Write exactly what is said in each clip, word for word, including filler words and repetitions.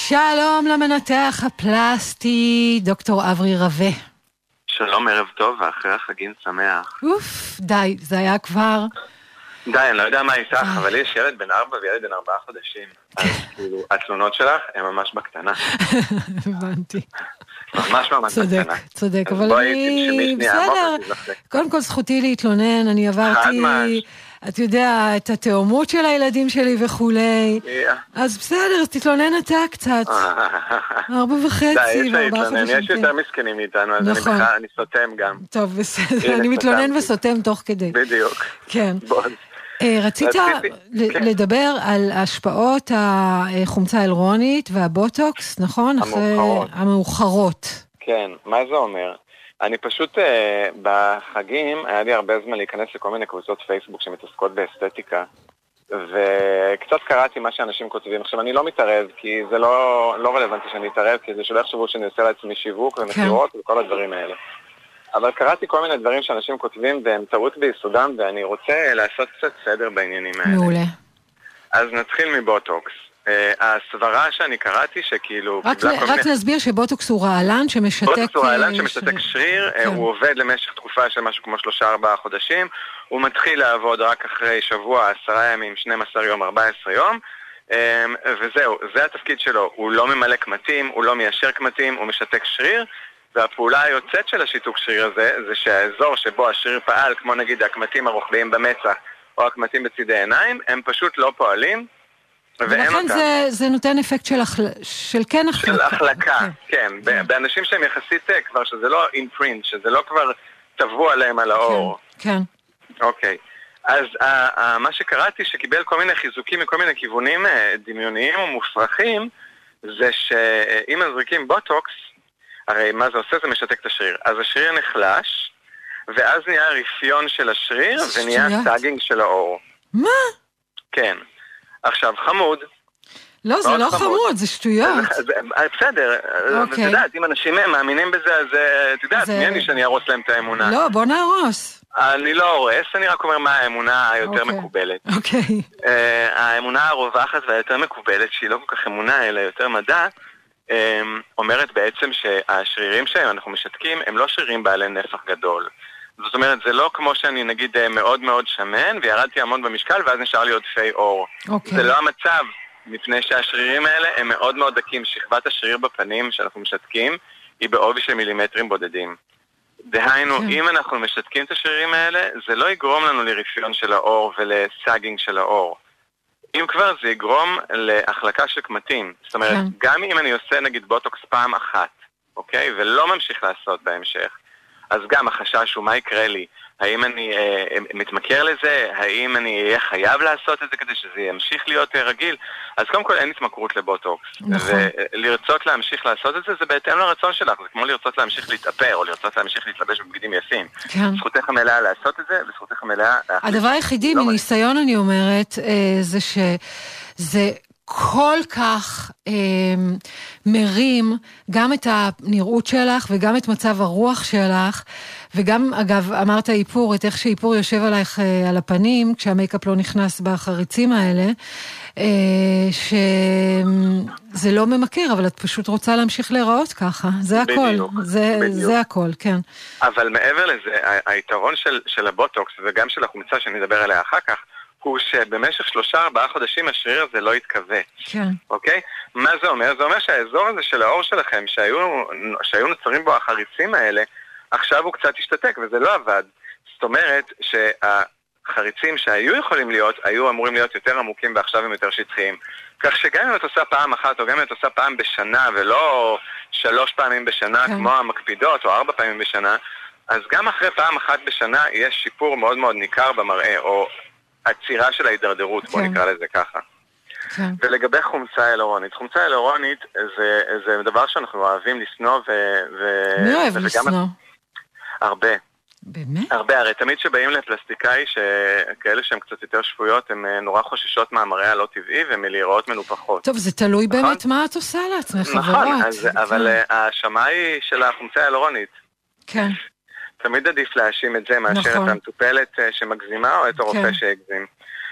שלום למנתח הפלסטי, דוקטור אברי רווה. שלום, ערב טוב, ואחרי החגים שמח. אוף, די, זה היה כבר... די, אני לא יודע מה איתך, אבל לי יש ילד בן ארבע וילד בן ארבעה חודשים. אז כאילו, התלונות שלך הן ממש בקטנה. הבנתי. ממש ממש בקטנה. צודק, צודק, אבל אני... בסדר, קודם כל זכותי להתלונן, אני עברתי... את יודע, את התאומות של הילדים שלי וכולי. אז בסדר, אז תתלונן אתה קצת. ארבע וחצי וארבעה חודשים. יש יותר מסכנים מאיתנו, אז אני סותם גם. טוב, בסדר, אני מתלונן וסותם תוך כדי. בדיוק. כן. רצית לדבר על השפעות החומצה ההיאלורונית והבוטוקס, נכון? המאוחרות. המאוחרות. כן, מה זה אומר? אני פשוט אה, בחגים, היה לי הרבה זמן להיכנס לכל מיני קבוצות פייסבוק שמתעסקות באסתטיקה, וקצת קראתי מה שאנשים כותבים. עכשיו, אני לא מתערב, כי זה לא, לא רלוונטי שאני אתערב, כי זה שלא יחשבו שאני עושה לעצמי שיווק ומחירות כן. וכל הדברים האלה. אבל קראתי כל מיני דברים שאנשים כותבים והם טעות ביסודם, ואני רוצה לעשות קצת סדר בעניינים האלה. מעולה. אז נתחיל מבוטוקס. הסברה שאני קראתי שכאילו... רק נסביר שבוטוקס הוא רעלן שמשתק... בוטוקס הוא רעלן שמשתק שריר, הוא עובד למשך תקופה של משהו כמו שלושה ארבעה חודשים, הוא מתחיל לעבוד רק אחרי שבוע, עשרה ימים, שנים עשר יום, ארבע עשרה יום, וזהו, זה התפקיד שלו, הוא לא ממלא קמטים, הוא לא מיישר קמטים, הוא משתק שריר, והפעולה היוצאת של השיתוק שריר הזה, זה שהאזור שבו השריר פעל, כמו נגיד הקמטים הרוחביים במצח, או הקמטים בצידי עיניים, הם פשוט לא פועלים, ולכן זה, זה נותן אפקט של, החל... של כן החלקה. של החלקה, כן. כן. באנשים שהם יחסית כבר, שזה לא אינפרינט, שזה לא כבר טבוע עליהם על האור. כן, כן. אוקיי. אז uh, uh, מה שקראתי שקיבל כל מיני חיזוקים מכל מיני כיוונים uh, דמיוניים ומופרכים, זה שאם מזריקים בוטוקס, הרי מה זה עושה? זה משתק את השריר. אז השריר נחלש, ואז נהיה רפיון של השריר, ונהיה טאגינג של האור. מה? כן. עכשיו, חמוד. לא, זה לא חמוד, זה שטויות. בסדר, את יודעת, אם אנשים מאמינים בזה, אז את יודעת, מי אני שאני ארוס להם את האמונה? לא, בוא נהרוס. אני לא הורס, אני רק אומר מה האמונה היותר מקובלת. אוקיי. האמונה הרווחת והיותר מקובלת, שהיא לא כל כך אמונה, אלא יותר מדע, אומרת בעצם שהשרירים שהם אנחנו משתקים, הם לא שרירים בעלי נפח גדול. זאת אומרת, זה לא כמו שאני נגיד מאוד מאוד שמן, וירדתי המון במשקל, ואז נשאר לי עודפי אור. Okay. זה לא המצב, מפני שהשרירים האלה הם מאוד מאוד דקים. שכבת השריר בפנים שאנחנו משתקים, היא בעובי של מילימטרים בודדים. דהיינו, okay. אם אנחנו משתקים את השרירים האלה, זה לא יגרום לנו לרפיון של האור ולסאגינג של האור. אם כבר, זה יגרום להחלקה של קמטים. זאת אומרת, okay. גם אם אני עושה נגיד בוטוקס פעם אחת, אוקיי? ולא ממשיך לעשות בהמשך, אז גם החשש הוא מה יקרה לי, האם אני אה, מתמכר לזה, האם אני אהיה חייב לעשות את זה כדי שזה ימשיך להיות אה, רגיל, אז קודם כל אין התמכרות לבוטוקס, נכון. ולרצות להמשיך לעשות את זה, זה בהתאם לרצון שלך, זה כמו לרצות להמשיך להתאפר, או לרצות להמשיך להתלבש בבגדים יפים. כן. זכותך המלאה לעשות את זה, וזכותך המלאה... הדבר היחידי, לא מניסיון אני אומרת, אה, זה שזה... כל כך אה, מרים גם את הנראות שלך וגם את מצב הרוח שלך, וגם אגב אמרת איפור, את איך שאיפור יושב עלייך אה, על הפנים כשהמייקאפ לא נכנס בחריצים האלה, אה, שזה לא ממכר, אבל את פשוט רוצה להמשיך להיראות ככה, זה הכל. בדיוק, זה, בדיוק. זה הכל, כן. אבל מעבר לזה, היתרון של, של הבוטוקס וגם של החומצה שאני אדבר עליה אחר כך, הוא שבמשך שלושה ארבעה חודשים השריר הזה לא יתכווץ. כן. אוקיי? מה זה אומר? זה אומר שהאזור הזה של האור שלכם, שהיו, שהיו נוצרים בו החריצים האלה, עכשיו הוא קצת השתתק, וזה לא עבד. זאת אומרת שהחריצים שהיו יכולים להיות, היו אמורים להיות יותר עמוקים ועכשיו הם יותר שטחיים. כך שגם אם את עושה פעם אחת, או גם אם את עושה פעם בשנה, ולא שלוש פעמים בשנה, כן. כמו המקפידות, או ארבע פעמים בשנה, אז גם אחרי פעם אחת בשנה יש שיפור מאוד מאוד ניכר במראה, או הצירה של ההידרדרות, בוא נקרא לזה ככה. כן. ולגבי חומצה היאלורונית, חומצה היאלורונית זה, זה דבר שאנחנו אוהבים לסנוע ו... מי אוהב לסנוע? הרבה. באמת? הרבה, הרי תמיד שבאים לפלסטיקאי, שכאלה שהן קצת יותר שפויות, הן נורא חוששות מהמראה הלא טבעי, ומלהיראות מנופחות. טוב, זה תלוי נכון? באמת מה את עושה לעצמך, חברות. נכון, אז, אבל ההאשמה היא של החומצה היאלורונית. כן. תמיד עדיף להאשים את זה מאשר נכון. את המטופלת שמגזימה או את הרופא כן. שהגזים.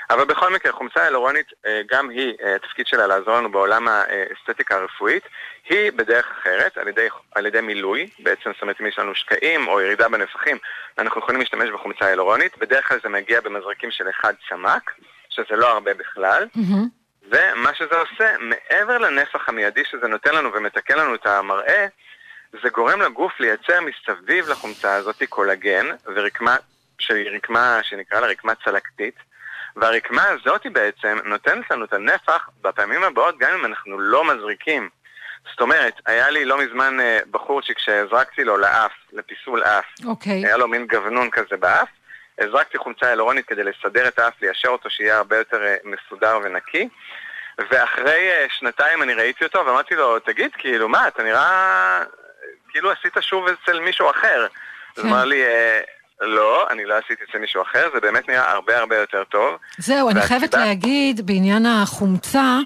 אבל בכל מקרה, חומצה הילורונית, גם היא, התפקיד שלה לעזור לנו בעולם האסתטיקה הרפואית, היא בדרך אחרת, על ידי, על ידי מילוי, בעצם זאת אומרת אם יש לנו שקעים או ירידה בנפחים, אנחנו יכולים להשתמש בחומצה הילורונית, בדרך כלל זה מגיע במזרקים של אחד סמ"ק, שזה לא הרבה בכלל, mm-hmm. ומה שזה עושה, מעבר לנפח המיידי שזה נותן לנו ומתקן לנו את המראה, זה גורם לגוף לייצר מסביב לחומצה הזאת קולגן, ורקמה, שהיא רקמה שנקרא לה רקמה צלקתית, והרקמה הזאת בעצם נותנת לנו את הנפח בפעמים הבאות גם אם אנחנו לא מזריקים. זאת אומרת, היה לי לא מזמן בחורצ'יק שהזרקתי לו לאף, לפיסול אף. Okay. היה לו מין גוונון כזה באף. הזרקתי חומצה הילורונית כדי לסדר את האף, ליישר אותו שיהיה הרבה יותר מסודר ונקי. ואחרי שנתיים אני ראיתי אותו ואמרתי לו, תגיד, כאילו, מה, אתה נראה כאילו עשית שוב אצל מישהו אחר. Okay. אז אמר לי, לא, אני לא עשיתי אצל מישהו אחר, זה באמת נראה הרבה הרבה יותר טוב. זהו, אני חייבת להגיד בעניין החומצה,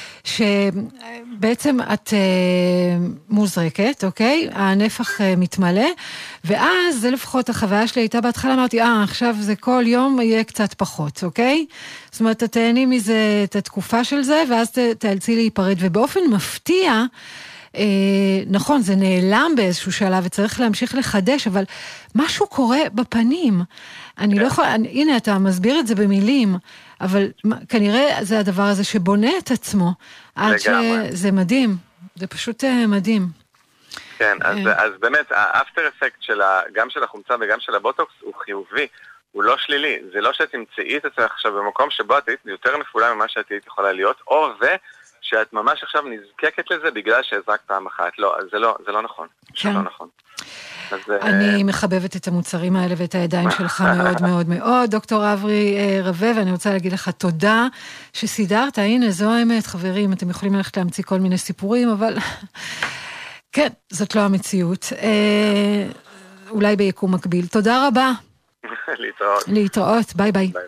שבעצם את מוזרקת, אוקיי? הנפח מתמלא, ואז זה לפחות החוויה שלי הייתה בהתחלה, אמרתי, אה, עכשיו זה כל יום יהיה קצת פחות, אוקיי? זאת אומרת, תהני מזה את התקופה של זה, ואז תאלצי להיפרד, ובאופן מפתיע, אה, נכון, זה נעלם באיזשהו שלב, וצריך להמשיך לחדש, אבל משהו קורה בפנים. אני לא יכולה, הנה, אתה מסביר את זה במילים, אבל כנראה זה הדבר הזה שבונה את עצמו, עד שזה מדהים, זה פשוט מדהים. כן, אז, אז באמת, האפטר אפקט גם של החומצה וגם של הבוטוקס הוא חיובי, הוא לא שלילי, זה לא שאת תמצאי את עצמך עכשיו במקום שבו את היית יותר מפעולה ממה שאת היית יכולה להיות, או ושאת ממש עכשיו נזקקת לזה בגלל שהזרקת פעם אחת, לא, זה לא, זה לא נכון, זה לא נכון. אני מחבבת את המוצרים האלה ואת הידיים שלך מאוד מאוד מאוד, דוקטור אברי רווה, ואני רוצה להגיד לך תודה שסידרת, הנה זו האמת, חברים, אתם יכולים ללכת להמציא כל מיני סיפורים, אבל כן, זאת לא המציאות, אולי ביקום מקביל. תודה רבה. להתראות. להתראות, ביי ביי.